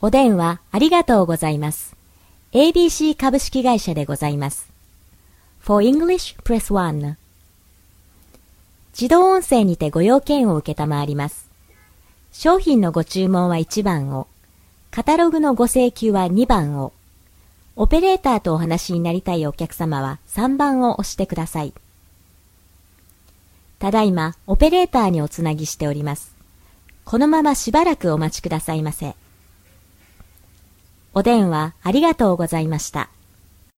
お電話ありがとうございます。ABC 株式会社でございます。For English, press 1. 自動音声にてご用件を受けたまわります。商品のご注文は1番を、カタログのご請求は2番を、オペレーターとお話になりたいお客様は3番を押してください。ただいまオペレーターにおつなぎしております。このまましばらくお待ちくださいませ。お電話ありがとうございました。